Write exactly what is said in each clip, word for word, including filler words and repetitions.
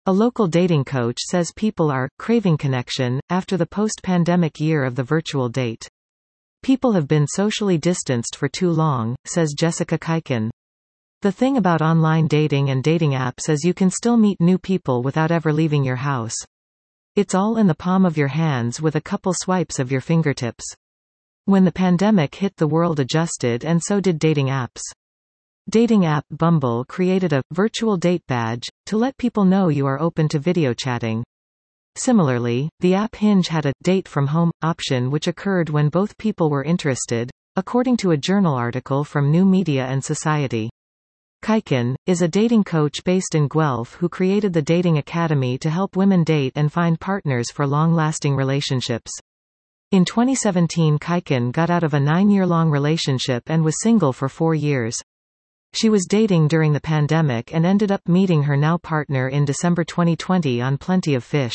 A local dating coach says people are craving connection after the post-pandemic year of the virtual date. People have been socially distanced for too long, says Jessica Kaiken. The thing about online dating and dating apps is you can still meet new people without ever leaving your house. It's all in the palm of your hands with a couple swipes of your fingertips. When the pandemic hit, the world adjusted, and so did dating apps. Dating app Bumble created a virtual date badge to let people know you are open to video chatting. Similarly, the app Hinge had a date from home option which occurred when both people were interested, according to a journal article from New Media and Society. Kaiken is a dating coach based in Guelph who created the Dating Academy to help women date and find partners for long-lasting relationships. In twenty seventeen, Kaiken got out of a nine-year-long relationship and was single for four years. She was dating during the pandemic and ended up meeting her now partner in December twenty twenty on Plenty of Fish.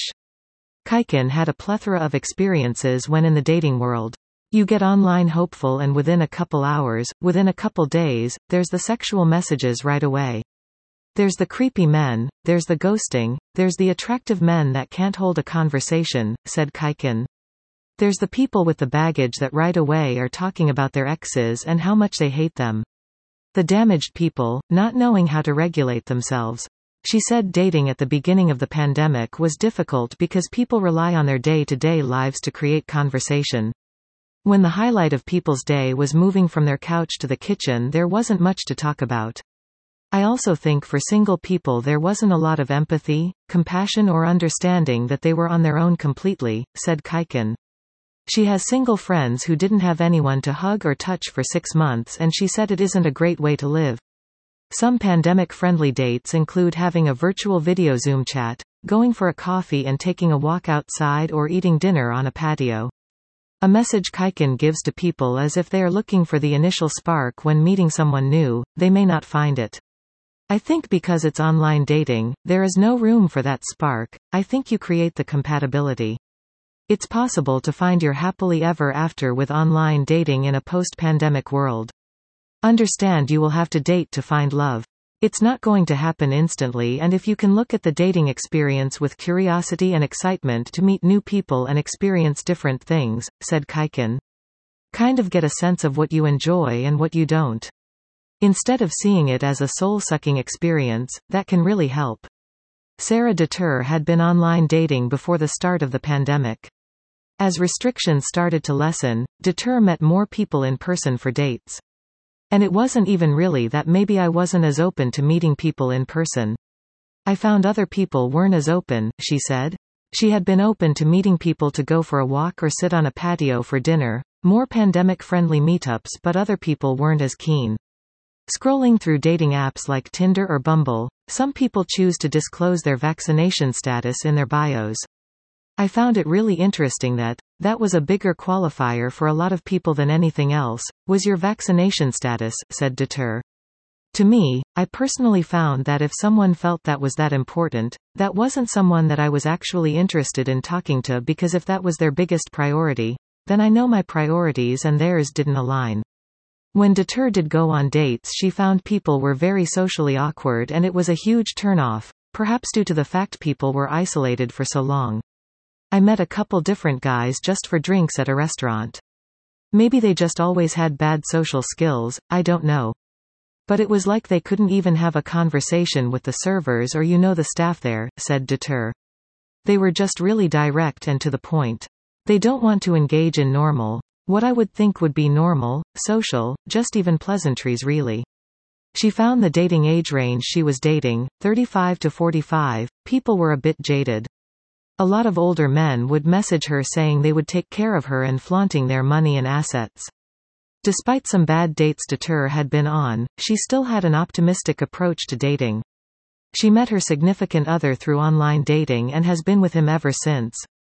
Kaiken had a plethora of experiences when in the dating world. You get online hopeful and within a couple hours, within a couple days, there's the sexual messages right away. There's the creepy men, there's the ghosting, there's the attractive men that can't hold a conversation, said Kaiken. There's the people with the baggage that right away are talking about their exes and how much they hate them. The damaged people, not knowing how to regulate themselves. She said dating at the beginning of the pandemic was difficult because people rely on their day-to-day lives to create conversation. When the highlight of people's day was moving from their couch to the kitchen, there wasn't much to talk about. I also think for single people there wasn't a lot of empathy, compassion or understanding that they were on their own completely, said Kaiken. She has single friends who didn't have anyone to hug or touch for six months and she said it isn't a great way to live. Some pandemic-friendly dates include having a virtual video Zoom chat, going for a coffee and taking a walk outside or eating dinner on a patio. A message Kaiken gives to people is if they are looking for the initial spark when meeting someone new, they may not find it. I think because it's online dating, there is no room for that spark. I think you create the compatibility. It's possible to find your happily ever after with online dating in a post-pandemic world. Understand you will have to date to find love. It's not going to happen instantly, and if you can look at the dating experience with curiosity and excitement to meet new people and experience different things, said Kaiken. Kind of get a sense of what you enjoy and what you don't. Instead of seeing it as a soul-sucking experience, that can really help. Sarah Deter had been online dating before the start of the pandemic. As restrictions started to lessen, Deter met more people in person for dates. And it wasn't even really that maybe I wasn't as open to meeting people in person. I found other people weren't as open, she said. She had been open to meeting people to go for a walk or sit on a patio for dinner, more pandemic-friendly meetups, but other people weren't as keen. Scrolling through dating apps like Tinder or Bumble, some people choose to disclose their vaccination status in their bios. I found it really interesting that, that was a bigger qualifier for a lot of people than anything else, was your vaccination status, said Deter. To me, I personally found that if someone felt that was that important, that wasn't someone that I was actually interested in talking to, because if that was their biggest priority, then I know my priorities and theirs didn't align. When Deter did go on dates, she found people were very socially awkward and it was a huge turnoff, perhaps due to the fact people were isolated for so long. I met a couple different guys just for drinks at a restaurant. Maybe they just always had bad social skills, I don't know. But it was like they couldn't even have a conversation with the servers or you know the staff there, said Deter. They were just really direct and to the point. They don't want to engage in normal, what I would think would be normal, social, just even pleasantries really. She found the dating age range she was dating, thirty-five to forty-five, people were a bit jaded. A lot of older men would message her saying they would take care of her and flaunting their money and assets. Despite some bad dates Deter had been on, she still had an optimistic approach to dating. She met her significant other through online dating and has been with him ever since.